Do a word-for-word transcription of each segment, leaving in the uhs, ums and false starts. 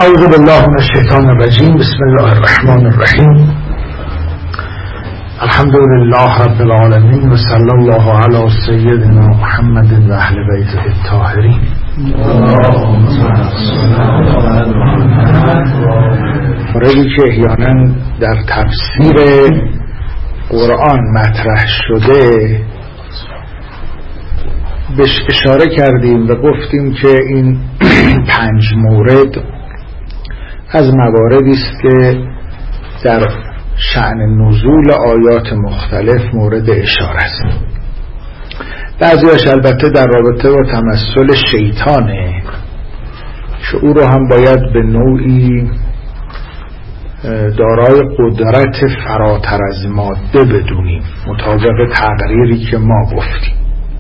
اعوذ بالله من الشیطان الرجیم. بسم الله الرحمن الرحیم. الحمد لله رب العالمین و صلی الله علی سیدنا محمد و اهل بیته الطاهرین. موردی که احیانا در تفسیر قرآن مطرح شده بهش اشاره کردیم و گفتیم که این پنج مورد از مواردی است که در شأن نزول آیات مختلف مورد اشاره است. بعضیاش البته در رابطه با تمثل شیطانه که او رو هم باید به نوعی دارای قدرت فراتر از ماده بدونیم مطابق تقریری که ما گفتیم.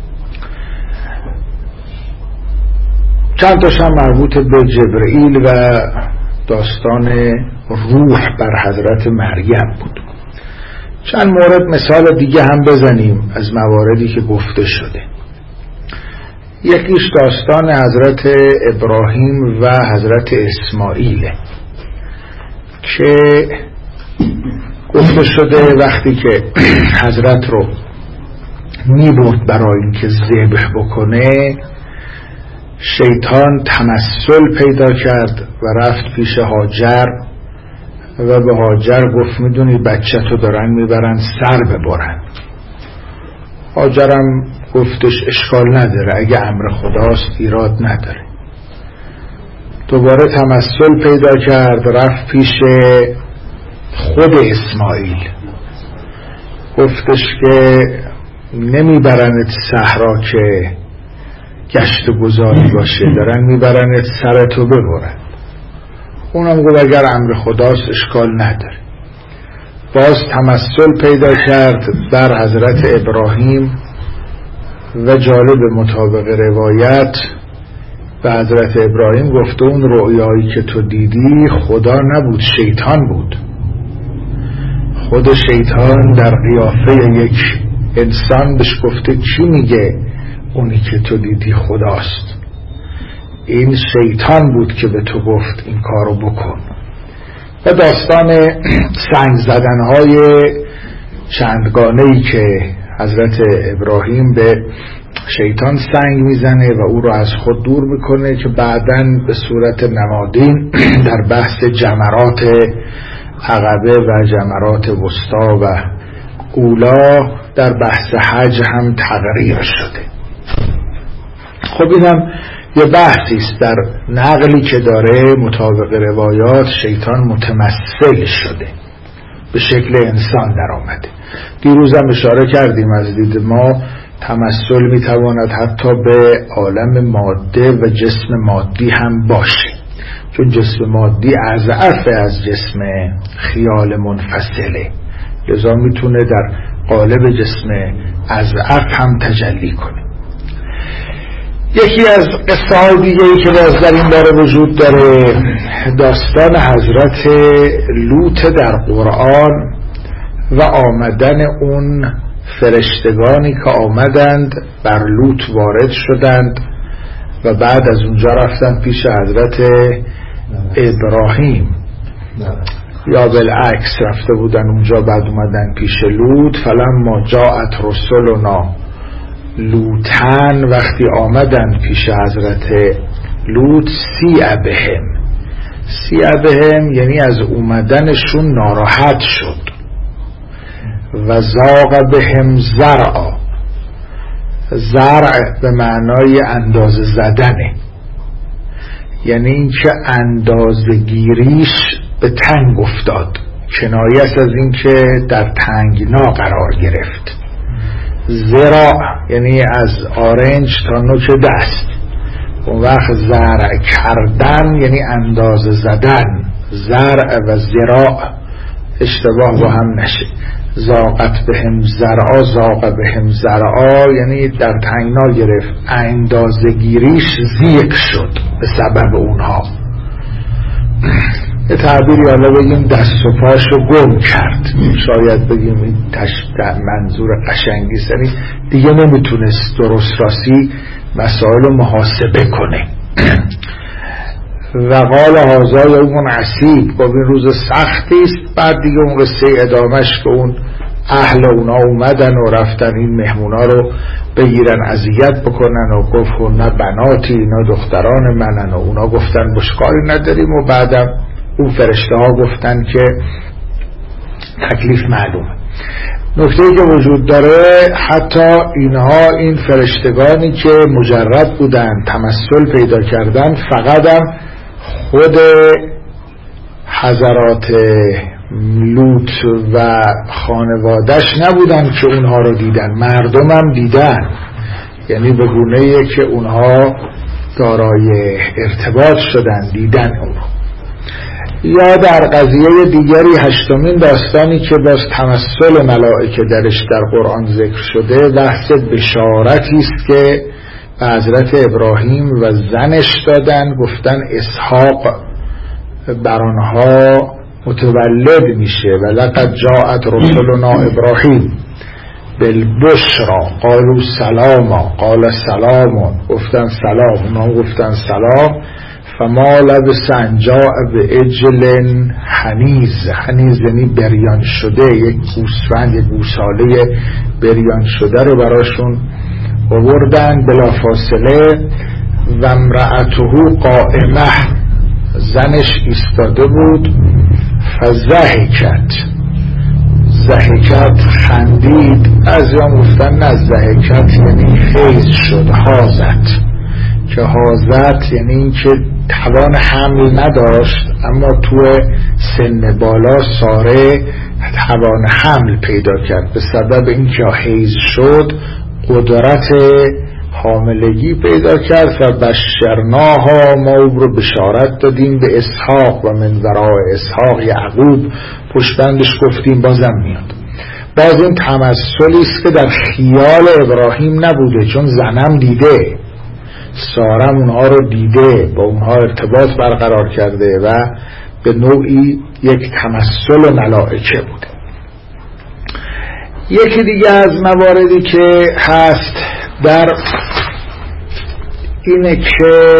چند تاش هم مربوط به جبرئیل و داستان روح بر حضرت مریم بود. چند مورد مثال دیگه هم بزنیم از مواردی که گفته شده. یکیش داستان حضرت ابراهیم و حضرت اسماعیل که گفته شده وقتی که حضرت رو میبرد برای اینکه ذبح بکنه، شیطان تمثل پیدا کرد و رفت پیش هاجر و به هاجر گفت میدونی بچه تو دارن میبرن سر ببرن. هاجرم گفتش اشکال نداره، اگه امر خداست ایراد نداره. دوباره تمثل پیدا کرد، رفت پیش خود اسماعیل، گفتش که نمیبرنت صحرا که گشت گذاری باشه، دارن میبرنت سرتو ببرن. اونم گفت اگر امر خداست اشکال نداره. باز تمثل پیدا کرد بر حضرت ابراهیم و جالب مطابق روایت به حضرت ابراهیم گفته اون رؤیایی که تو دیدی خدا نبود، شیطان بود. خود شیطان در قیافه یک انسان بهش گفته کی میگه اونی که تو دیدی خداست؟ این شیطان بود که به تو گفت این کارو بکن. و داستان سنگ زدنهای چندگانه‌ای که حضرت ابراهیم به شیطان سنگ میزنه و او رو از خود دور میکنه که بعداً به صورت نمادین در بحث جمرات عقبه و جمرات وسطا و اولا در بحث حج هم تقریر شده. خب اینم یه بحثی است در نقلی که داره مطابق روایات شیطان متمثل شده، به شکل انسان در آمده. دیروز هم اشاره کردیم از دید ما تمثل میتواند حتی به عالم ماده و جسم مادی هم باشه، چون جسم مادی اضعف از جسم خیال منفصله، لذا میتونه در قالب جسم اضعف هم تجلی کنه. یکی از قصه های دیگه‌ای که باز در این باره وجود داره داستان حضرت لوط در قرآن و آمدن اون فرشتگانی که آمدند بر لوط وارد شدند و بعد از اونجا رفتند پیش حضرت ابراهیم یا بالعکس رفته بودن اونجا بعد اومدن پیش لوط. فلما جاءت رسلنا لوطن، وقتی آمدن پیش حضرت لوط سیع بهم. سیع بهم یعنی از اومدنشون ناراحت شد. و زاغ بهم زرعا، زرع به معنای اندازه زدنه، یعنی اینکه اندازه گیریش به تنگ افتاد، کنایه است از اینکه در تنگنا قرار گرفت. زراع یعنی از آرنج تا نوک دست. اون وقت زرع کردن یعنی اندازه زدن. زرع و زراع اشتباه با هم نشه. زاقت بهم زرعا، زاق بهم زرعا یعنی در تنگنا گرفت، اندازه گیریش ضیق شد به سبب اونها. یه تعبیری حالا بگیم دست و پاشو گم کرد، شاید بگیم این منظور قشنگی است، یعنی دیگه نمیتونست درست راستی مسائل محاسبه کنه و قال هذا یوم عصیب، گفت این روز سختی است. بعد دیگه اون قصه ادامش که اون اهل اونا اومدن و رفتن این مهمونا رو بگیرن اذیت بکنن و گفت نه بناتی، اینا دختران منن و اونا گفتن بشکاری نداریم و بعدم اون فرشته ها گفتن که تکلیف معلومه. نکته‌ای که وجود داره حتی اینها این فرشتگانی که مجرد بودن تمثل پیدا کردن فقط هم خود حضرات لوط و خانوادش نبودن که اونها رو دیدن، مردم هم دیدن، یعنی به گونه‌ای که اونها دارای ارتباط شدن دیدن اونها. یا در قضیه دیگری هشتمین داستانی که باز تمثل ملائکه درش در قرآن ذکر شده بحث بشارتی است که به حضرت ابراهیم و زنش دادن، گفتن اسحاق بر آنها متولد میشه و لقد جاءت رسلنا ابراهیم بالبشرا قالوا سلاما قال سلام، گفتن سلام، اونا گفتن سلام. فما لبث ان جاء بعجل حنیز، حنیز یعنی بریان شده، یک گوسفند، یک گوساله بریان شده رو براشون آوردن. بلافاصله و امرأته قائمه، زنش ایستاده بود. فضحکت، ضحکت خندید. از یا گفتن نه ضحکت یعنی خیز شد، حازت، که حازت یعنی این که توان حمل نداشت اما تو سن بالا ساره توان حمل پیدا کرد، به سبب این که حیض شد قدرت حاملگی پیدا کرد. و بشرناها، ما او رو بشارت دادیم به اسحاق و من وراء اسحاق یعقوب، پشتبندش گفتیم بازم میاد. باز این تمثلی است که در خیال ابراهیم نبوده، چون زنم دیده، سارم اونها رو دیده، با اونها ارتباط برقرار کرده و به نوعی یک تمثل ملائکه بوده. یکی دیگه از مواردی که هست در اینه که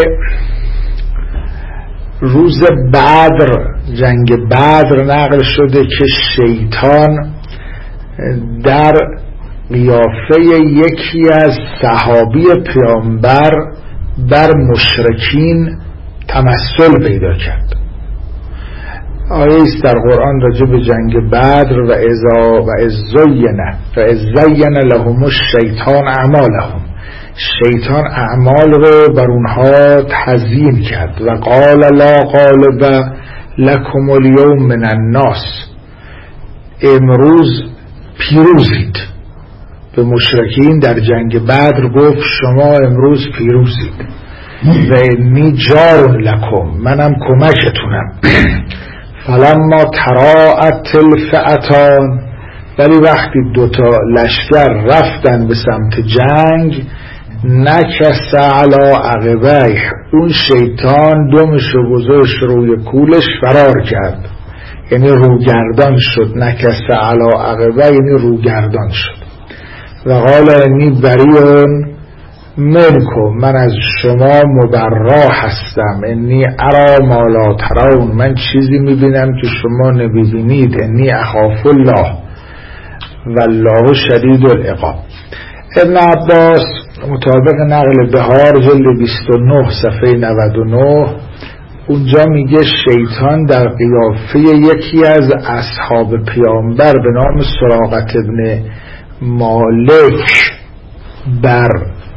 روز بدر، جنگ بدر نقل شده که شیطان در قیافه یکی از صحابی پیامبر بر مشرکین تمثل پیدا کرد. آیه است در قرآن راجع به جنگ بدر و اذا و ازینه و ازین لهم الشیطان اعمالهم، شیطان اعمال رو بر اونها تزیین کرد. و قال لا غالب لکم اليوم من الناس، امروز پیروزید. به مشرکین در جنگ بدر گفت شما امروز پیروزید. و انی جار لکم، منم کمکتونم. فلما تراءت الفئتان، ولی وقتی دوتا لشکر رفتن به سمت جنگ، نکس علی عقبیه، اون شیطان دمشو گذاشت روی کولش فرار کرد، یعنی روگردان شد. نکس علی عقبیه یعنی روگردان شد. و قال انی بریون منکم، من از شما مبرا هستم. انی ارا ما لا ترون، من چیزی میبینم که شما نمیبینید. انی اخاف الله والله شدید العقاب. ابن عباس مطابق نقل بهار جلد بیست و نه صفحه نود و نه اونجا میگه شیطان در قیافه یکی از اصحاب پیامبر به نام سراقة ابن مالک بر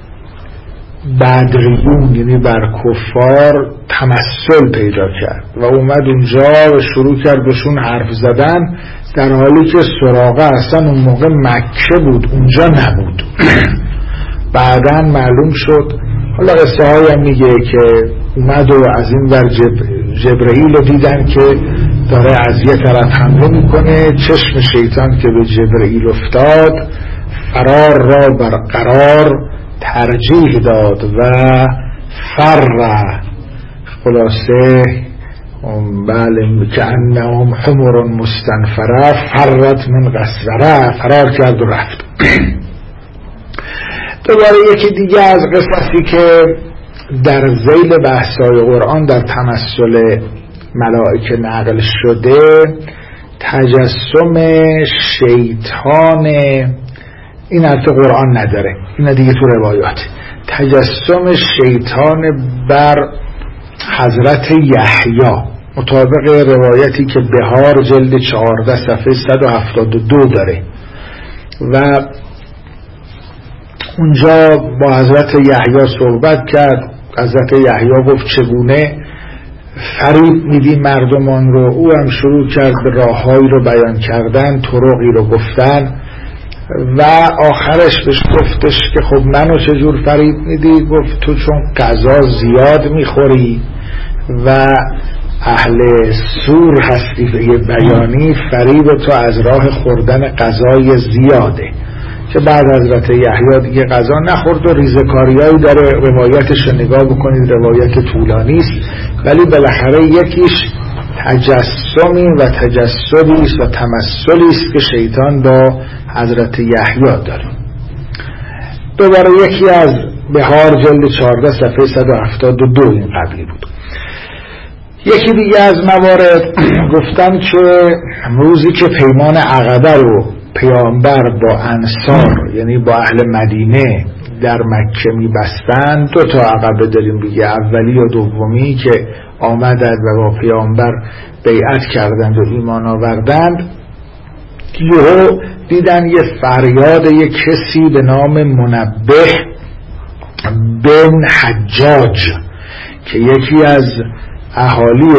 بدریون، یعنی بر کفار تمثل پیدا کرد و اومد اونجا و شروع کرد بهشون حرف زدن، در حالی که سراقه اصلا اون موقع مکه بود، اونجا نبود. بعداً معلوم شد، حالا قصه های هم میگه که اومد و از این ور جب... جبرئیل رو دیدن که داره از یه طرف حمله میکنه، چشم شیطان که به جبرئیل افتاد فرار را برقرار ترجیح داد و فر، خلاصه بله که انهم حمر مستنفره فرت من قسوره، فرار کرد و رفت. دوباره یکی دیگه از قصصی که در ذیل بحث‌های قرآن در تمثل ملائکه نقل شده تجسم شیطان، این البته قرآن نداره، این دیگه تو روایات، تجسم شیطان بر حضرت یحیی مطابق روایتی که بهار جلد چهارده صفحه صد و هفتاد و دو داره و اونجا با حضرت یحیی صحبت کرد. حضرت یحیی گفت چگونه فریب میدی مردمان رو. او هم شروع کرد به راههایی رو بیان کردن، طرقی رو گفتن و آخرش بهش گفتش که خب منو چجور فریب میدی؟ گفت تو چون غذا زیاد میخوری و اهل سور هستی به بیانی، فریب تو از راه خوردن غذای زیاده. که بعد حضرت یحیی دیگه غذا نخورد و ریزکاریایی داره، روایتش رو نگاه بکنید، روایت طولانی است ولی بالاخره یکیش تجسمی و تجسدی است و تمثلی است که شیطان با حضرت یحیی داره. دوباره یکی از بهار جلد چهارده صفحه صد و هفتاد و دو این قبلی بود. یکی دیگه از موارد گفتن که روزی که پیمان عقبه رو پیامبر با انصار یعنی با اهل مدینه در مکه میبستند، دو تا عقبه داریم دیگه، اولی و دومی که آمدند و با پیامبر بیعت کردند و ایمان آوردند، یهو دیدن یه فریاد یه کسی به نام منبه بن حجاج که یکی از اهالی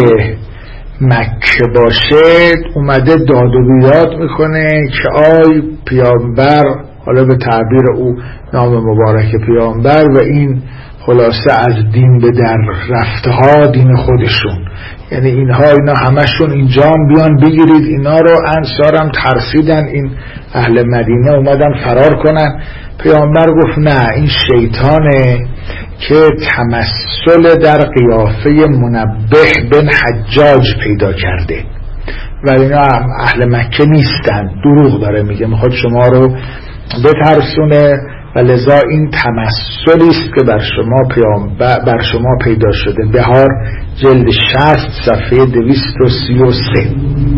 مکه باشه اومده داد و بیداد میکنه که آی پیامبر، حالا به تعبیر او نام مبارک پیامبر، و این خلاصه از دین به در رفته ها دین خودشون، یعنی اینها اینا همشون اینجا بیان بگیرید اینا رو. انصارم ترسیدن، این اهل مدینه اومدن فرار کنن. پیامبر گفت نه، این شیطانه که تمثل در قیافه منبه بن حجاج پیدا کرده و اینا اهل مکه نیستن، دروغ داره میگه، میخواد شما رو بترسونه و لذا این تمثلی است که بر شما پیامبر بر شما پیدا شده. بهار جلد شصت صفحه دویست و سی و سه.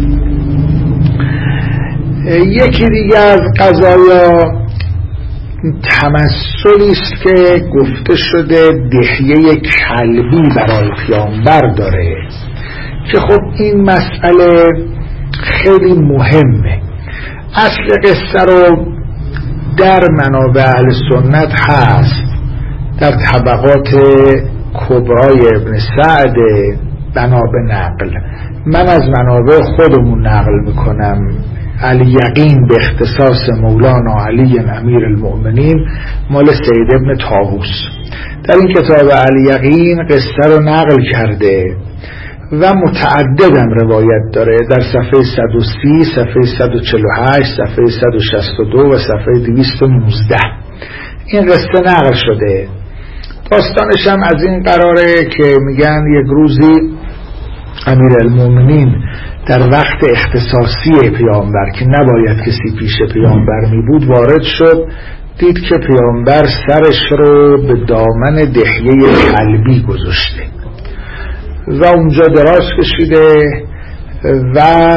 یکی دیگه از قضایا تمثلی است که گفته شده دهیه کلبی برای پیامبر داره که خب این مسئله خیلی مهمه. اصل قصه رو در منابع اهل سنت هست، در طبقات کبرای ابن سعد بنا به نقل. من از منابع خودمون نقل میکنم. الیقین به اختصاص مولانا علی امیر المؤمنین مال سید ابن طاووس در این کتاب الیقین قصه رو نقل کرده و متعددم روایت داره، در صفحه صد و سی، صفحه صد و چهل و هشت، صفحه صد و شصت و دو و صفحه دویست و نوزده این قصه نقل شده. داستانش هم از این قراره که میگن یک روزی امیر المؤمنین در وقت اختصاصی پیامبر که نباید کسی پیش پیامبر می بود وارد شد، دید که پیامبر سرش رو به دامن دهیه کلبی گذاشته و اونجا دراز کشیده و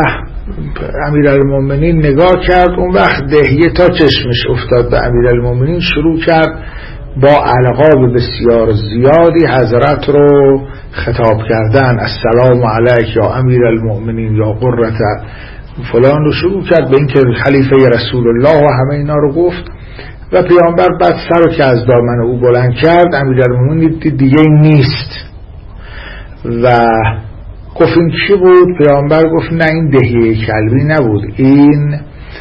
امیرالمومنین نگاه کرد. اون وقت دهیه تا چشمش افتاد به امیرالمومنین شروع کرد با القاب بسیار زیادی حضرت رو خطاب کردن، السلام علیک یا امیرالمومنین یا قرة فلان رو شروع کرد به اینکه خلیفه رسول الله و همه اینا رو گفت و پیامبر بعد سر رو که از دامن او بلند کرد، امیرالمومنین دید دیگه این نیست و گفت این چی بود؟ پیامبر گفت نه این دهیه کلبی نبود، این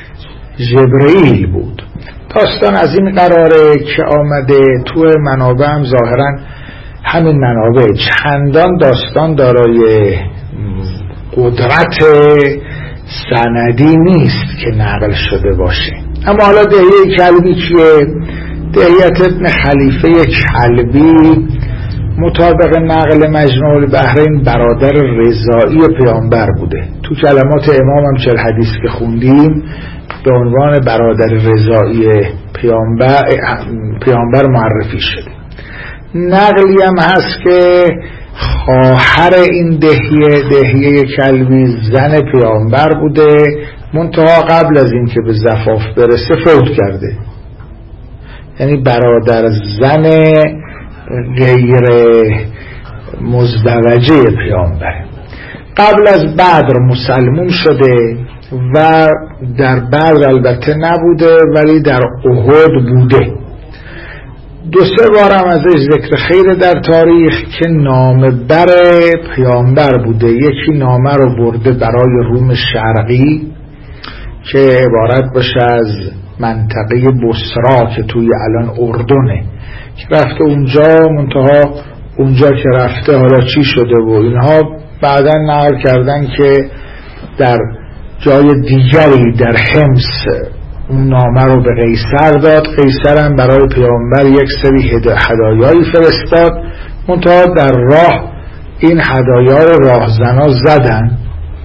جبرئیل بود. داستان از این قراره که آمده تو منابع هم ظاهرا همین منابع چندان داستان دارای قدرت سندی نیست که نقل شده باشه. اما حالا دهیه کلبی چیه؟ دهیت ابن خلیفه کلبی مطابق نقل مجموع البحرین برادر رضایی پیامبر بوده. تو کلمات امام هم چل حدیث که خوندیم به عنوان برادر رضایی پیامبر پیامبر معرفی شده. نقلی هم هست که خواهر این دهیه دهیه کلبی زن پیامبر بوده، منتها قبل از این که به زفاف برسه فوت کرده، یعنی برادر زن غیر مزدوجه پیامبر. قبل از بدر مسلمون شده و در بدر البته نبوده ولی در احد بوده. دو سه بارم ازش ذکر خیر در تاریخ که نامه بر پیامبر بوده. یکی نامه رو برده برای روم شرقی که عبارت باشه از منطقه بصرا که توی الان اردنه، که رفته اونجا، منتها اونجا که رفته حالا چی شده و اینها بعدا نقل کردن که در جای دیگری در حمص اون نامه رو به قیصر داد، قیصر هم برای پیامبر یک سری هدایایی فرستاد، منتها در راه این هدایا رو راهزنا زدن.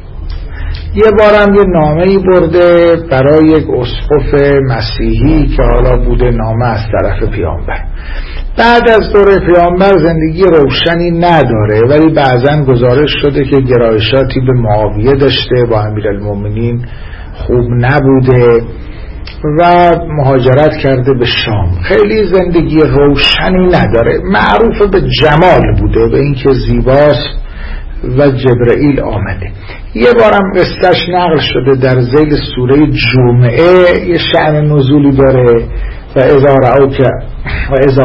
یه بارم یه نامه‌ای برده برای یک اسقف مسیحی که حالا بوده نامه از طرف پیامبر. بعد از دوره پیامبر زندگی روشنی نداره، ولی بعضن گزارش شده که گرایشاتی به معاویه داشته، با امیرالمومنین خوب نبوده و مهاجرت کرده به شام. خیلی زندگی روشنی نداره، معروف به جمال بوده، به اینکه زیباست و جبرئیل آمده. یه بارم قصهش نقل شده در ذیل سوره جمعه، یه شأن نزولی داره و اذا رأوک و اذا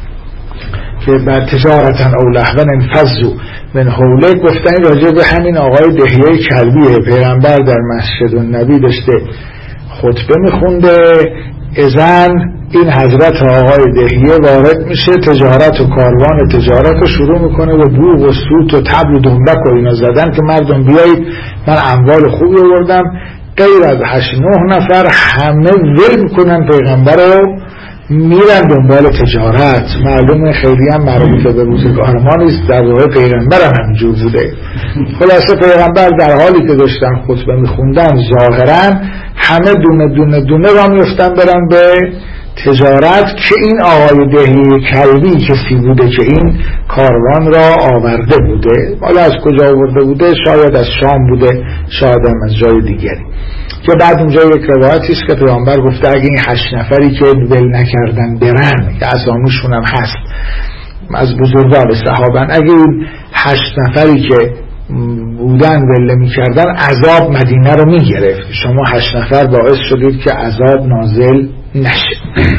که بر تجارتن او لهوا انفضوا من حولک. گفتن راجع به همین آقای دهیه کلبیه. پیغمبر در مسجد النبی داشته خطبه میخونده، اذن این حضرت آقای دهیه وارد میشه، تجارت و کاروان تجارت رو شروع میکنه و بوق و سوت و طبل و دنبک و اینا زدن که مردم بیایید من اموال خوبی آوردم. غیر از هشت نه نفر همه ول میکنن پیغمبر رو، میرن دنبال تجارت. معلومه خیلی هم مربوطه به روزگار ما نیست، در دوره پیغمبر هم همینجور بوده. خلاصه پیغمبر در حالی که داشتن خطبه میخوندن ظاهرا همه دونه دونه دونه را میفتن برن به تجارت که این آقای دهیه کلبی کسی بوده که این کاروان را آورده بوده. حالا از کجا آورده بوده؟ شاید از شام بوده، شاید هم از جای دیگری. که بعد اونجا یک روایتی است که پیامبر گفته اگه این هشت نفری که ول نکردن برن، که اسامیشون هم هست از بزرگان صحابن، اگه این هشت نفری که بودن ول نمی‌کردن عذاب مدینه رو میگرفت. شما هشت نفر باعث شدید که عذاب نازل نشه.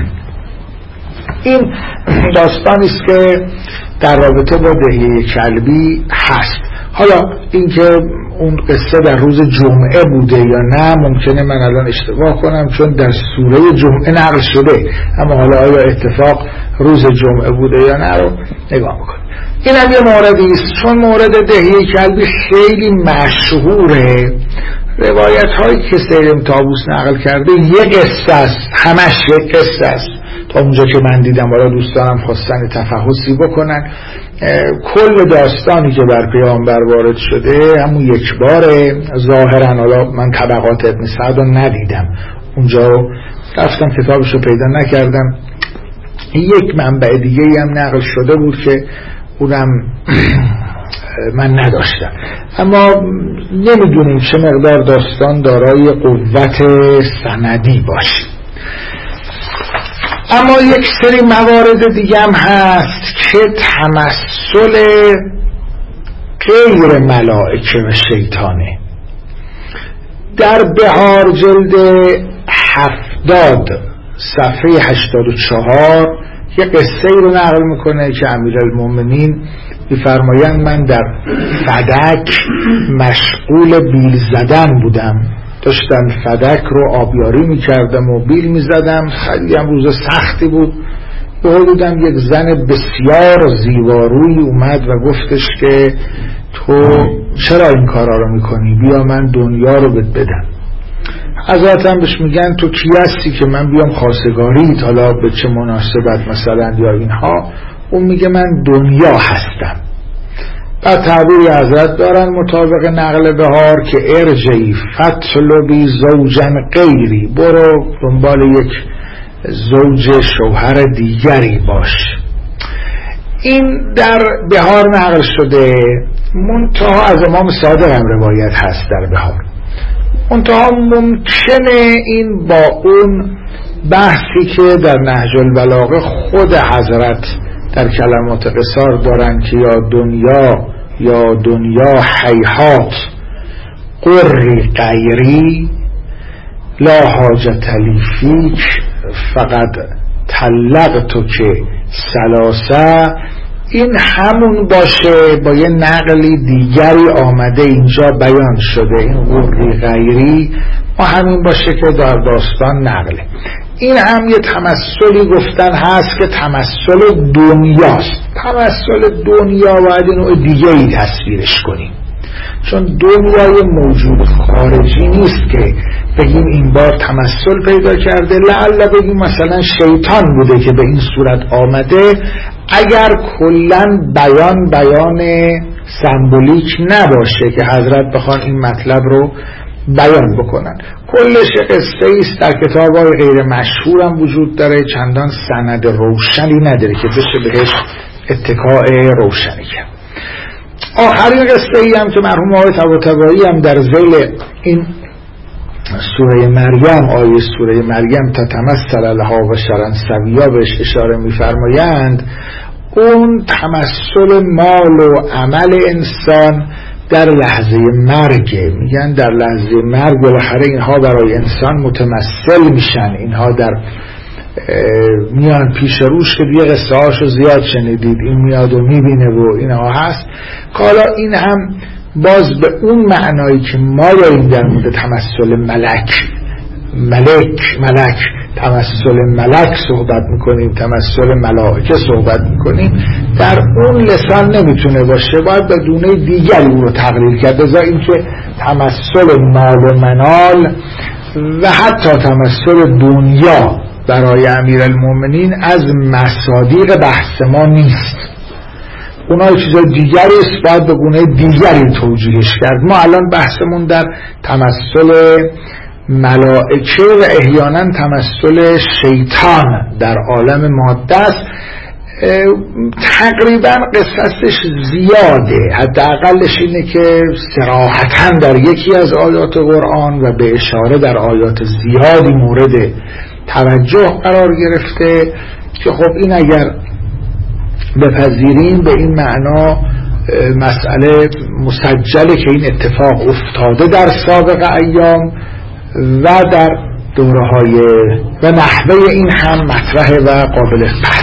این داستانی است که در رابطه با دهیه کلبی هست. حالا اینکه اون قصه در روز جمعه بوده یا نه ممکنه من الان اشتباه کنم، چون در سوره جمعه نقل شده، اما حالا آیا اتفاق روز جمعه بوده یا نه رو نگاه میکنیم. این هم یه موردی است، چون مورد دهیه کلبی خیلی مشهوره. روایت هایی که سیرم طاووس نقل کرده یه قصه است، همش یه قصه است. تا اونجا که من دیدم، حالا دوستانم خواستن تفحصی بکنن، کل داستانی که بر پیامبر وارد شده همون یک باره. ظاهرا حالا من طبقات ابن سعد رو ندیدم، اونجا رو رفتم کتابش رو پیدا نکردم. یک منبع دیگه هم نقل شده بود که اونم من نداشتم، اما نمیدونیم چه مقدار داستان دارای قوت سندی باشه. اما یک سری موارد دیگه هم هست که تمثل غیر ملائکه و شیطانه. در بهار جلد هفتاد صفحه هشتاد و چهار یه قصه ای رو نقل میکنه که امیرالمومنین میفرمایند من در فدک مشغول بیل زدن بودم، داشتم فدک رو آبیاری میکردم و بیل میزدم، خیلی هم روز سختی بود. به حدودم یک زن بسیار زیبارویی اومد و گفتش که تو چرا این کارا رو میکنی؟ بیا من دنیا رو بهت بدم. حضرت هم بهش میگن تو کی هستی که من بیام خواستگاریت؟ حالا به چه مناسبت مثلا یا اینها؟ اون میگه من دنیا هستم. بعد تعبیری حضرت دارن مطابق نقل بهار که ارجعی فطلبی زوجن غیری، برو دنبال یک زوج شوهر دیگری باش. این در بهار نقل شده، منتها از امام صادق هم روایت هست در بهار. منتها ممکنه این با اون بحثی که در نهج البلاغه خود حضرت در کلمات قصار دارن که یا دنیا یا دنیا حیحات قری غیری لا حاجت لی فیک فقط طلقتو که سلاسه، این همون باشه با یه نقلی دیگری آمده اینجا بیان شده، این قری غیری ما همین باشه که در داستان نقله. این هم یه تمثلی گفتن هست که تمثل دنیاست. تمثل دنیا باید نوع دیگه ای تصویرش کنیم، چون دنیای موجود خارجی نیست که بگیم این بار تمثل پیدا کرده، لعل بگیم مثلا شیطان بوده که به این صورت آمده. اگر کلن بیان بیان سمبولیک نباشه که حضرت بخوان این مطلب رو بیان بکنن، کلش قصه ایست در کتاب‌های غیر مشهور هم وجود داره، چندان سند روشنی نداره که بشه بهش اتکاء روشنی کرد. آخرین قصه ای هم که مرحوم آقای طباطبایی هم در ذیل این سوره مریم، آیه سوره مریم تتمثل لها بشرا سویا بهش اشاره می‌فرمایند، اون تمثل مال و عمل انسان در لحظه مرگ. میگن در لحظه مرگ بالاخره اینها برای انسان متمثل میشن، اینها در میان پیش روش که دیگه قصه هاشو زیاد شنیدید، این میاد و میبینه و اینها هست. حالا این هم باز به اون معنایی که ما داریم در مورد تمثل ملک ملک ملک تمثل ملک صحبت میکنیم، تمثل ملائکه صحبت میکنیم، در اون لسان نمیتونه باشه، باید به دونه دیگری اون رو تقلیل کرد. ازا اینکه تمثل مال و منال و حتی تمثل دنیا برای امیرالمومنین از مصادیق بحث ما نیست، اونها چیزای دیگری است، باید به گونه دیگری توجیهش کرد. ما الان بحثمون در تمثل ملائکه و احیانا تمثل شیطان در عالم ماده است. تقریبا قصصش زیاده، حداقلش اینه که صراحتاً در یکی از آیات قرآن و به اشاره در آیات زیادی مورد توجه قرار گرفته که خب این اگر بپذیریم به این معنا مسئله مسجله که این اتفاق افتاده در سابق ایام و در دوره های و نحوه این هم مطرحه و قابل بحث.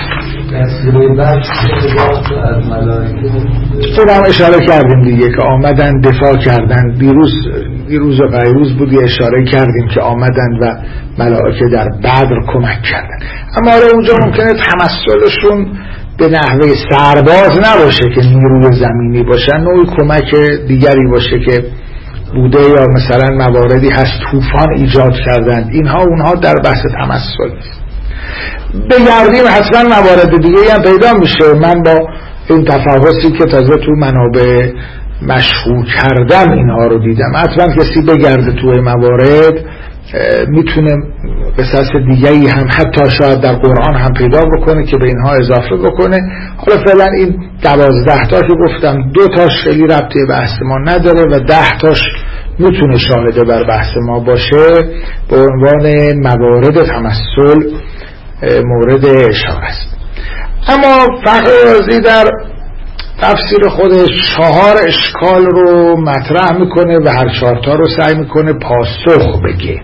خود هم اشاره کردیم دیگه که آمدن دفاع کردن، دیروز دیروز و غیروز بودی اشاره کردیم که آمدن و ملائکه در بدر کمک کردن. اما آره اونجا ممکنه تمثلشون به نحوه سرباز نباشه که نیروی زمینی باشن، نوعی کمک دیگری باشه که بوده، یا مثلا مواردی هست طوفان ایجاد کردند، اینها اونها در بحث تمثل بگردیم حتما موارد دیگه هم پیدا میشه. من با این تفحصی که تازه تو منابع مشهور کردم اینها رو دیدم، حتما کسی بگرده توی موارد میتونه قصص دیگه‌ای هم حتی شاید در قرآن هم پیدا بکنه که به اینها اضافه بکنه. حالا فعلا این دوازده تا که گفتم دو تاش خیلی ربطی به بحث ما نداره و ده تاش میتونه شاهده بر بحث ما باشه، به عنوان موارد تمثل مورد اشاره است. اما فخر رازی در تفسیر خودش چهار اشکال رو مطرح میکنه و هر چهارتا رو سعی میکنه پاسخ بگه.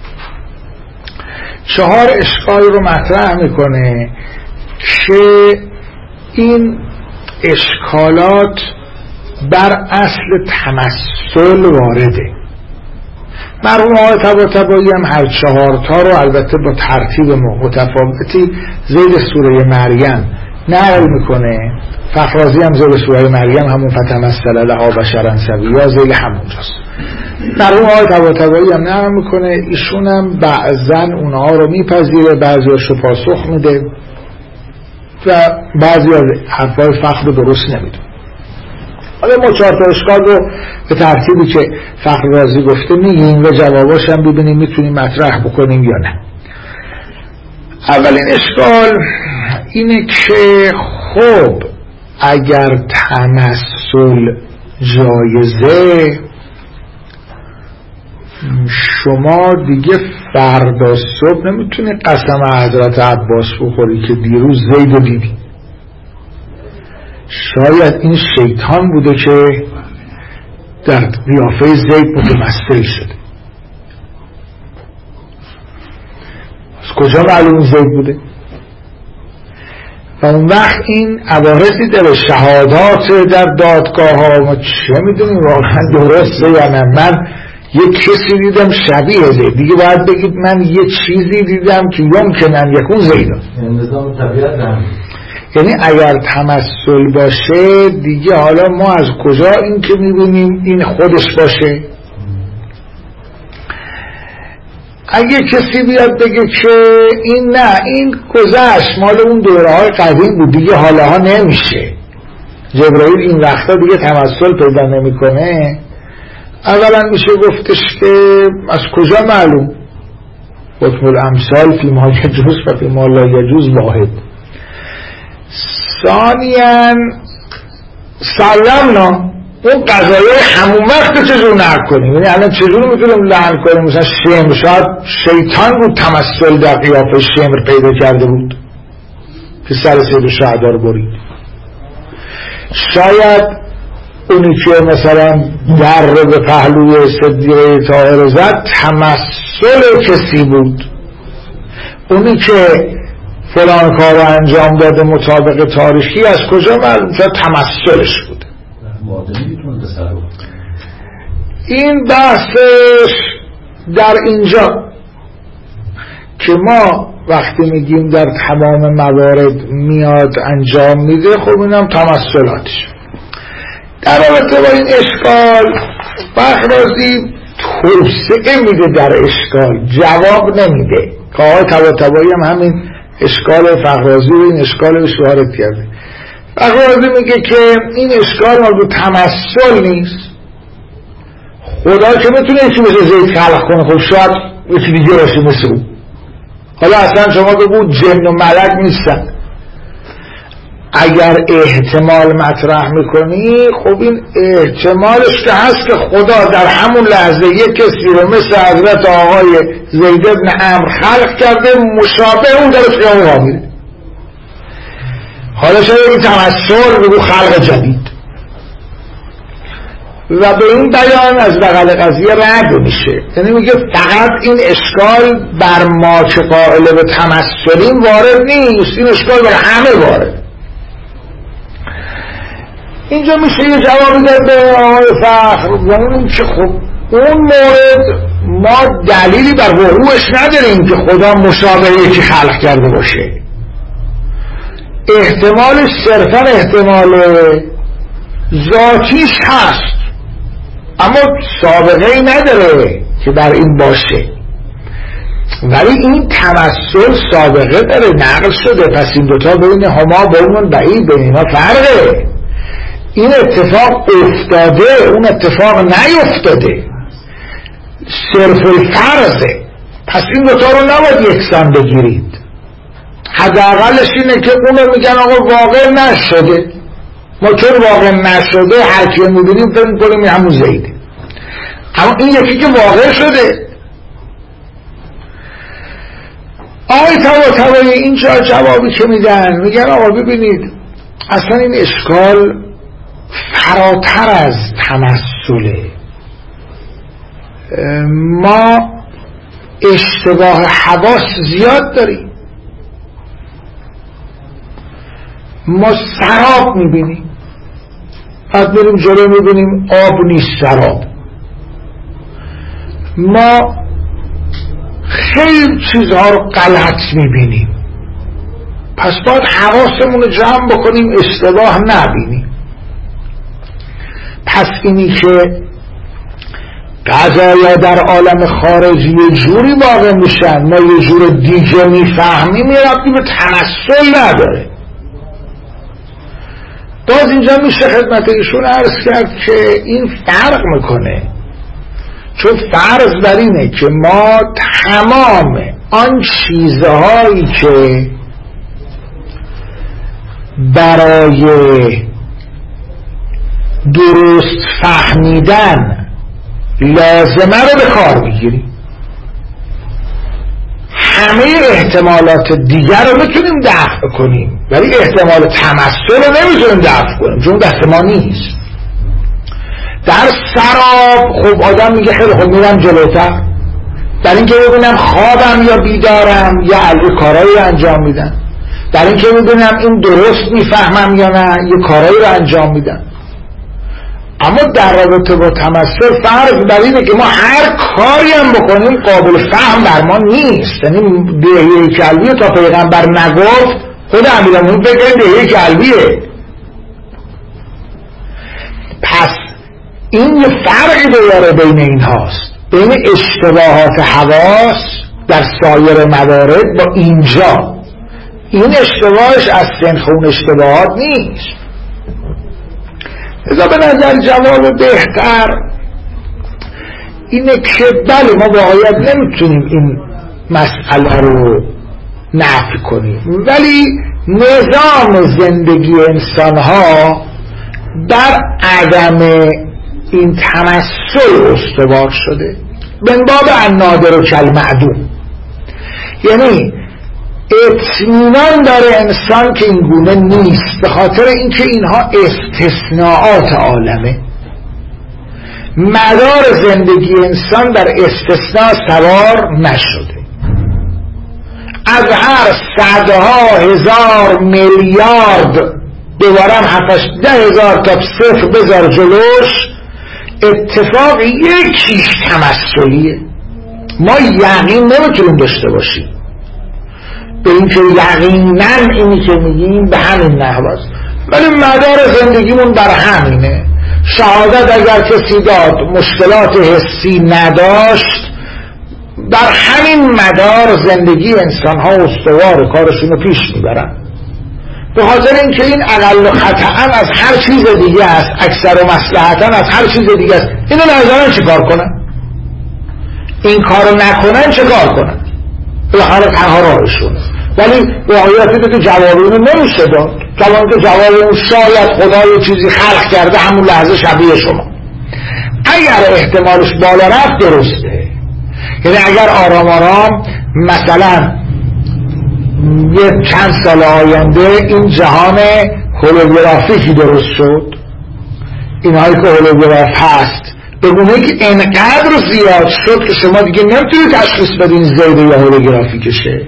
چهار اشکال رو مطرح میکنه که این اشکالات بر اصل تمثل وارده. مرحوم آقای طباطبایی هم هر چهارتا رو البته با ترتیب متفاوتی ذیل سوره مریم نقل میکنه. فخرازی هم ذیل سوره مریم همون فتمثل لها بشرا سویا ذیل همونجاست. مرحوم آقای طباطبایی هم نقل میکنه، ایشون هم بعضن اونها رو میپذیره، بعضیاش رو پاسخ میده و بعضی از حرفای فخر رو درست نمیدونه. حالا ما چهار تا اشکال رو به ترتیبی که فخر رازی گفته میگیم و جواباش هم ببینیم میتونیم مطرح بکنیم یا نه. اولین اشکال اینه که خب اگر تمثل جایزه، شما دیگه فردا صبح نمیتونی قسم حضرت عباس بخوری که دیروز زید رو دیدی. شاید این شیطان بوده که در قیافه زید متمثل شده. از کجا معلوم زید بوده؟ و اون وقت این عوارضی داره، شهادات در دادگاه ها، ما چه میدونیم واقعا درسته یا نه. من یک کسی دیدم شبیه زید، دیگه باید بگید من یه چیزی دیدم که یمکنن یکون زید هست. نظام طبیعت هم. یعنی اگر تمثل باشه دیگه حالا ما از کجا این که میبینیم این خودش باشه؟ اگه کسی بیاد بگه که این نه این گذشت مال اون دوره های قدیم بود دیگه حالا ها نمیشه، جبرائیل این وقتا دیگه تمثل پیدا نمیکنه، اولا میشه گفتش که از کجا معلوم؟ حکم الامثال فی ما یجوز و فی ما لا یجوز واحد. ثانیاً سلمنا اون قضایه همون وقت چجور نقل کنیم؟ یعنی الان چجور میتونیم لعن کنیم؟ مثلا شمر، شاید شیطان بود تمثل در قیافه شمر پیدا کرده بود که سر سید شهدا رو برید. شاید اونی که مثلا در رو به پهلوی صدیقه طاهره زد تمثل کسی بود. اونی که فلان کار رو انجام داده مطابق تاریخی از کجا معلوم شد تمثلش بود؟ این بحثش در اینجا که ما وقتی میگیم در تمام موارد میاد انجام میده، خب اینم تمثلاتش. در رابطه با این اشکال فخرازی توسعه میده در اشکال، جواب نمیده که آقای طباطبایی هم همین اشکال فخرازی و این اشکال وارد کرده. فخرازی میگه که این اشکال مربوط به تمثل نیست، خدا که میتونه یکی مثل زید خلق کنه، خب شاید یکی دیگه باشه مثل او. حالا اصلا شما بگو جن و ملک نیستن، اگر احتمال مطرح میکنی خب این احتمالش که هست که خدا در همون لحظه یک کسی رو مثل حضرت آقای زید بن عمرو خلق کرده مشابه اون در قیام ها میره. حالا شاید این تمثل بگو خلق جدید و به این بیان از بغل قضیه رد میشه. یعنی میگه فقط این اشکال بر ما که قائل به تمثلیم وارد نیست، این اشکال بر همه وارد. اینجا میشه یه جوابی داد به آقای فخر و اون که خب اون مورد ما دلیلی بر وقوعش نداریم که خدا مشابه یکی خلق کرده باشه، احتمالش صرفا احتمال ذاتیش هست اما سابقه ای نداره که بر این باشه. ولی این تمثل سابقه داره، نقل شده، پس این دوتا بین هما بینون بعید، بین اینا فرقه. این اتفاق افتاده، اون اتفاق نیفتاده، صرف الفرضه. پس این دوتا رو نباید یکسان بگیرید. حداقلش اینه که اونو میگن آقا واقع نشده، ما چون واقع نشده هر کیو میبینیم فکر میکنیم این همون زیده، اما این یکی که واقع شده. آقای طباطبایی اینجا جوابی که میدن، میگن آقا ببینید اصلا این اشکال فراتر از تمثله. ما اشتباه حواس زیاد داریم، ما سراب میبینیم، بعد بریم جلو میبینیم آب نیست سراب. ما خیلی چیزها رو غلط میبینیم، پس باید حواسمون رو جمع بکنیم اشتباه نبینیم. پس اینی که قضایا در عالم خارجی یه جوری واقع میشن ما یه جور دیگه میفهمیم، یه ربطی به تمثل نداره. باز اینجا میشه خدمت ایشون عرض کرد که این فرق میکنه، چون فرض بر اینه که ما تمام آن چیزهایی که برای درست فهمیدن لازمه رو به کار بگیریم. همه احتمالات دیگر رو میتونیم دفع کنیم ولی احتمال تمثل رو نمیتونیم دفع کنیم چون دست ما نیست. در سراب خب آدم میگه خیلی خب میرم جلوتر در این که ببینم خوابم یا بیدارم یا علی کارایی رو انجام میدم، در این که ببینم این درست میفهمم یا نه یه کارایی رو انجام میدم. اما در رابطه با تمثل فرض بر اینه که ما هر کاری هم بکنیم قابل فهم بر ما نیست. یعنی دهیه کلبیه تا پیغمبر نگفت خود امیرالمومنین فکر کنید دهیه کلبیه. پس این یه فرقی داره بین این هاست، بین اشتباهات حواس در سایر موارد با اینجا. این اشتباهش از سنخ اون اشتباهات نیست. ازا به نظر جواب بهتر اینه که بله ما باید نمیتونیم این مسئله رو نفی کنیم ولی نظام زندگی انسان ها در عدم این تمثل استوار شده من باب النادر و کالمعدوم. یعنی اطمینان داره انسان که این گونه نیست به خاطر اینکه اینها استثناءات عالمه. مدار زندگی انسان در استثناء سوار نشده. از هر صدها هزار میلیارد دوبارم هفتش ده هزار تا صفر بذار جلوش اتفاق یکیش تمثلیه. ما یقین نمیتونیم داشته باشیم به اینکه یقینا اینی که میگیم به همین نحو است ولی مدار زندگیمون بر همینه. شهادت اگر کسی داد مشکلات حسی نداشت بر همین مدار زندگی انسان ها استوار کارشون رو پیش میبرن به خاطر اینکه این اقل خطأ از هر چیز دیگه است اکثر و مصلحتاً از هر چیز دیگه است. اینو نظرن چه کار کنن؟ این کارو نکنن چه کار کنن؟ بالاخره تنها راهشونه. ولی واقعیت اینه که جواب اینو نمیشه داد. جواب که جواب اون شاید خدا یه چیزی خلق کرده همون لحظه شبیه شما. اگر احتمالش بالا رفت درسته. یعنی اگر آرام آرام مثلا یه چند سال آینده این جهان هولوگرافیکی درست شد، اینهایی که هولوگراف هست بگونه که انقدر زیاد شد که شما دیگه نمیتونید تشخیص بدین زیده یا هولوگرافیکشه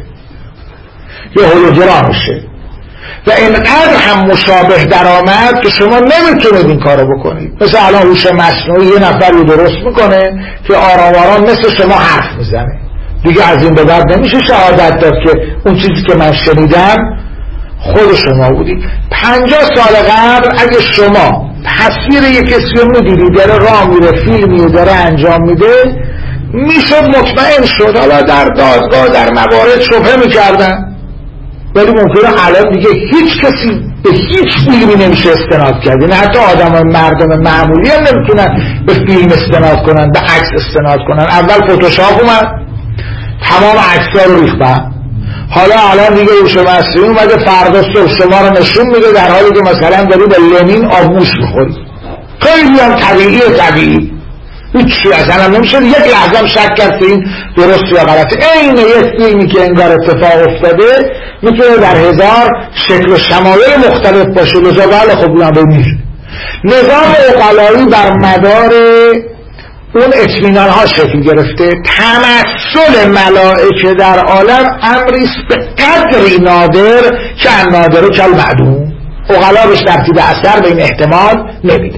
یا هولوگرامشه و انقدر هم مشابه در آمد که شما نمیتونید این کارو بکنید. مثل الان هوش مصنوعی یه نفر رو درست میکنه که آرام آرام مثل شما حرف میزنه. دیگه از این به بعد نمیشه شهادت داد که اون چیزی که من شنیدم خود شما بودی. پنجاه سال قبل اگه شما تصویر یک کسی رو میدیدی داره راه میره فیلمی داره انجام میده میشد مطمئن شد. حالا در دادگاه در موارد شبهه میکردن ولی ممکنه الان دیگه هیچ کسی به هیچ فیلمی نمیشه استناد کرد. یعنی حتی آدم مردم معمولی هم نمیتونن به فیلم استناد کنن به عکس استناد کنن. اول فتوشاپ اومد تمام عکس‌ها رو ریخت بهم. حالا الان دیگه هوش مصنوعی اومده فردا صبح شما رو نشون میده در حالی که مثلا داری به لنین آبموش میخوری. خیلی هم طبیعی طبیعی هیچی اصلا هم نمیشه یک لحظه هم شک کرد که این درست یا غلطه. این یک فیلمی که انگار اتفاق افتاده میتونه در هزار شکل و شمایل مختلف باشه. لذا بله خب اینا بمیر نظام عقلایی بر مدار اون اطمینان ها شکل گرفته. تمثل ملائکه در عالم امریست به قدری نادر که نادر و کالمعدوم. عقلا بهش ترتیب اثر به این احتمال نمیده.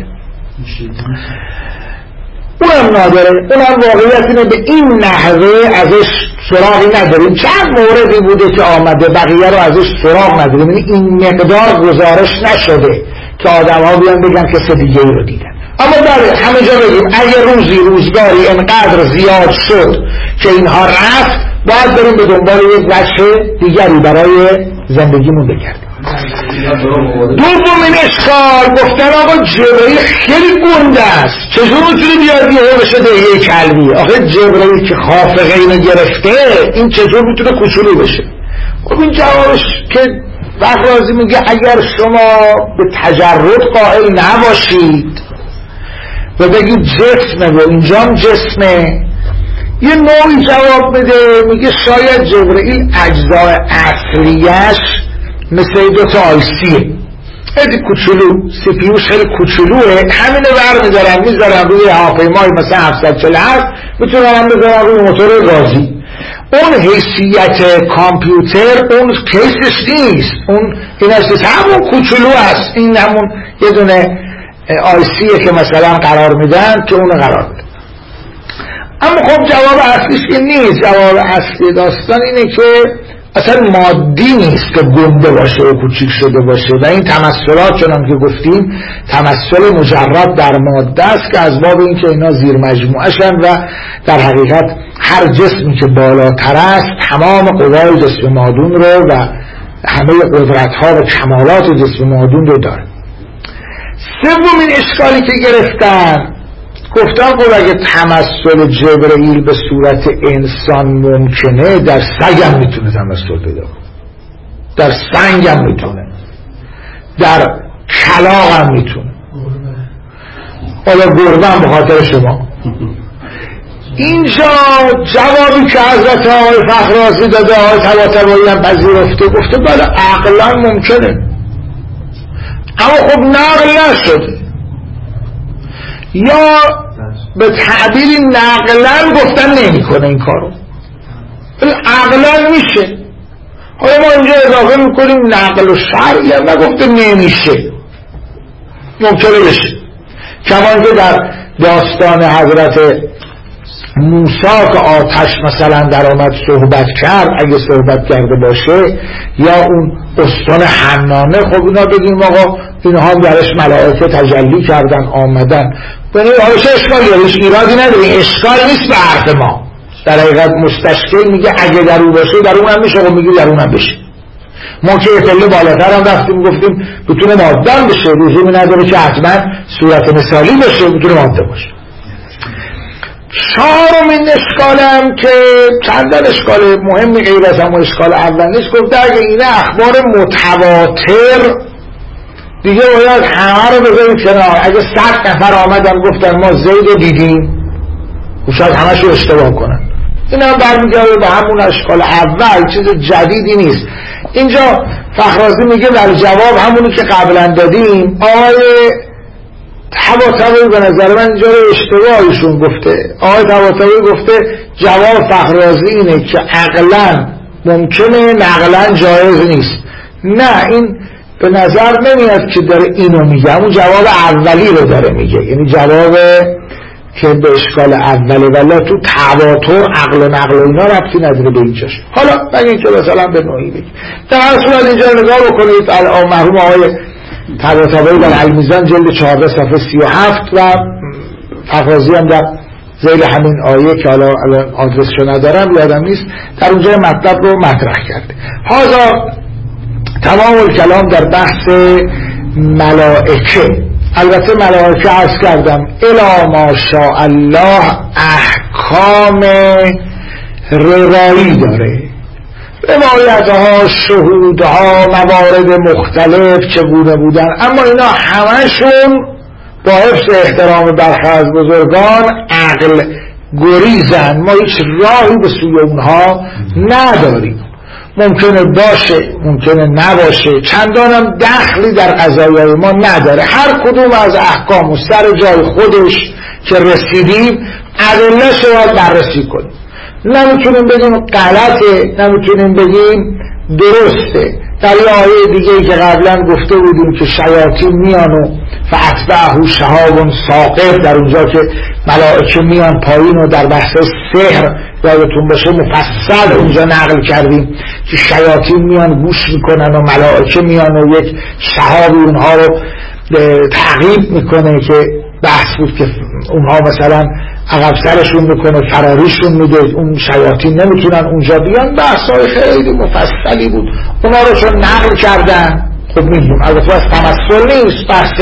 اونم نادره. اونم واقعیت اینه به این نحوه ازش سراغی نداریم. چند موردی بوده که آمده بقیه رو ازش سراغ نداریم. این مقدار گزارش نشده که آدم ها بیان بگن که دیگه ای رو دیدن. اما بله همه جا بگیم اگه روزی روزگاری انقدر زیاد شد که اینها رفت باید بریم به دنبال یک وجه دیگری برای زندگیمون بگردیم. دومین اشکال گفتن آقا جبرئیل خیلی گنده است چجور میتونه بیاد یه بشه دهیه کلبی؟ آخه جبرئیل که خافقه اینو گرفته این چجور میتونه کوچولو بشه؟ خب این جوابش که وقت رازی میگه اگر شما به تجرد قائل نباشید و بگید جسمه و اینجام جسمه، یه نوعی جواب بده میگه شاید جبرئیل اجزای اصلیش مثل دوتا آیسیه، خیلی کوچولو، سی پی یوش خیلی کوچولوه، همینو برمیدارن میذارن روی هواپیمای مثلا هفتصد و چهل و هفت، میتونن هم بذارن روی موتور گازی. اون حیثیت کامپیوتر اون کیسش نیست، اون این هستش همون کوچولو است، این همون یه دونه آیسیه که مثلا قرار میدن که اونو قرار میدن. اما خب جواب اصلیش این نیست. جواب اصلی داستان اینه که اصلا مادی نیست که گنده باشه و کوچیک شده باشه و این تمثلات چنان که گفتیم تمثل مجرد در ماده است که از باب این که اینا زیر مجموعه شن و در حقیقت هر جسمی که بالاتر است تمام قوای جسم مادون رو و همه قدرت ها و کمالات جسم مادون رو داره. سومین اشکالی که گرفتن گفتن خب اگه تمثل جبرئیل به صورت انسان ممکنه در سگ هم میتونه تمثل پیدا کنه، در سنگ هم میتونه، در کلاغ هم میتونه، حالا گربه هم به خاطر شما. اینجا جوابی که حضرت آقای فخررازی داده آقای طباطبایی هم پذیرفته، گفته بله عقلا ممکنه اما خب نقل نشده، یا به تعبیری نقلا گفتن نمی کنه این کارو، ولی عقلا میشه. حالا ما اینجا اضافه میکنیم نقل و شرعی هم نگفته نمیشه، ممکنه بشه. کمان که در داستان حضرت موسی که آتش مثلا در آمد صحبت کرد، اگه صحبت کرده باشه، یا اون استان حنانه، خب اینا بگیم آقا اینها درش ملائکه تجلی کردن آمدن، بنابراین حالا چه اشکالی داره؟ هیچ ایرادی نداره، اشکال نیست به حرف ما. در حقیقت مستشکل میگه اگه در اون باشه در اون هم میشه، خب میگه در اون هم بشه. ما که پله بالاتر هم رفتیم گفتیم بتونه ماده هم بشه، لزومی نداره که حتما صورت مثالی باشه، بتونه ماده باشه. چهارمین اشکالم که چندان اشکال مهمی غیر از همون اشکال اول نیست، گفته اگه این اخبار متواتر دیگه باید همه رو بذاریم کنار. اگه صد نفر آمدن گفتن ما زید رو دیدیم و شاید همه شو اشتباه کنن، این هم برمیگرده به همون اشکال اول، چیز جدیدی نیست. اینجا فخررازی میگه در جواب همونی که قبلا دادیم، آقای طباطبایی به نظر من اینجا رو اشتباهشون گفته. آقای طباطبایی گفته جواب فخررازی اینه که عقلا ممکنه نقلا جایز نیست. نه، این به نظر نمیاد که داره اینو میگه، همون جواب اولی رو داره میگه، یعنی جواب که به اشکال اوله، ولی تو تواتر عقل و نقل و اینا ربطی نداره به اینجاش. حالا بگه اینکه مثلا به نوعی بگه. در هر صورت اینجا نگاه بکنید، الان مرحوم آقای طباطبایی در المیزان جلد چهارده صفحه سی و هفت و فخررازی هم در ذیل همین آیه که حالا الان آدرسشو ندارم یادم نیست، در اونجا مطلب رو مطرح کرده. حالا تمام الکلام در بحث ملائکه. البته ملائکه عرض کردم الی ما شاء الله احکام روایی داره، روایت ها، شهود ها، موارد مختلف چگونه بودن، اما اینا همشون با حفظ احترام برخی از بزرگان عقل گریزن، ما هیچ راهی به سوی اونها نداریم. ممکنه باشه، ممکنه نباشه، چندانم دخلی در قضایای ما نداره. هر کدوم از احکام و سر جای خودش که رسیدیم ادله‌اش رو باید بررسی کنیم. نمیتونیم بگیم غلطه، نمیتونیم بگیم درسته. در یه آیه دیگه که قبلا گفته بودیم که شیاطین میان و فاتبعه شهاب ثاقب، در اونجا که ملائکه میان پایین و در بحث سحر یادتون باشه مفصل اونجا نقل کردیم که شیاطین میان گوش میکنن و ملائکه میان و یک شهابی اونها رو تعقیب میکنه که بحث بود که اونها مثلا عقب سرشون میکنه فراریشون میده، اون شیاطین نمیتونن اونجا بیان. بحثای خیلی مفصلی بود، اونا رو چون نقل کردن خب میدونم البته از تمثل نیست، بحث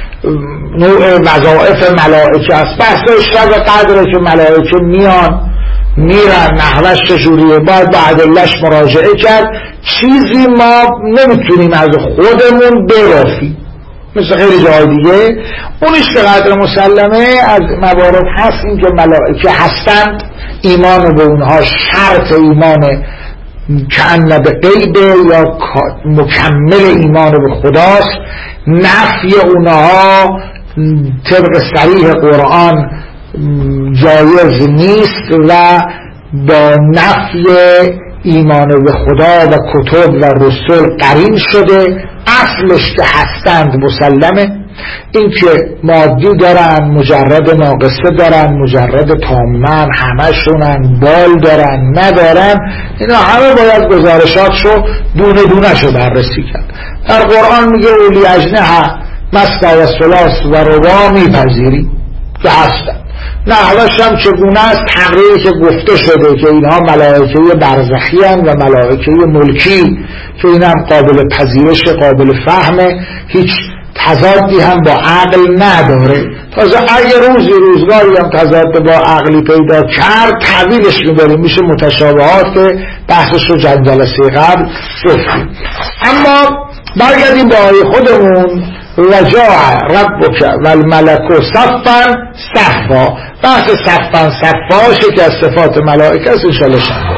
نوع وظائف ملائکه است، بحثای شب قدره که ملائکه میان میرن نحوش چجوریه، باید به ادله‌اش مراجعه کرد. چیزی ما نمیتونیم از خودمون برافیم، مثل خیلی جای دیگه. اونیش به قدر مسلمه از موارد هست این که ملائکه هستند، ایمان به اونها شرط ایمان کأن به غیبه یا مکمل ایمان به خداست. نفی اونها طبق صریح قرآن جایز نیست و با نفی ایمان به خدا و کتب و رسول قرین شده. اصلش که هستند مسلمه. این که مادی دارن، مجرد ناقصه دارن، مجرد تامن، همه شونن، بال دارن ندارن، اینا همه باید گزارشاتشو دونه دونه شو بررسی کرد. در قرآن میگه اولی اجنحه مثنی و ثلاث و رباع میپذیری که هستن. نحوش هم چگونه است؟ تقریری که گفته شده که اینها ملائکه برزخی هستند و ملائکه ملکی که این هم قابل پذیرش، قابل فهمه، هیچ تضادی هم با عقل نداره. تازه اگه روزی روزگاری هم تضاد با عقلی پیدا کرد تعبیرش میبریم، میشه متشابهات که بحثش رو جلسه قبل گفتیم. اما برگردیم به آیه خودمون. وجاء ربک والملک صفا صفا. بحث صفا صفا که از صفات ملائکه است. انشاءالله شد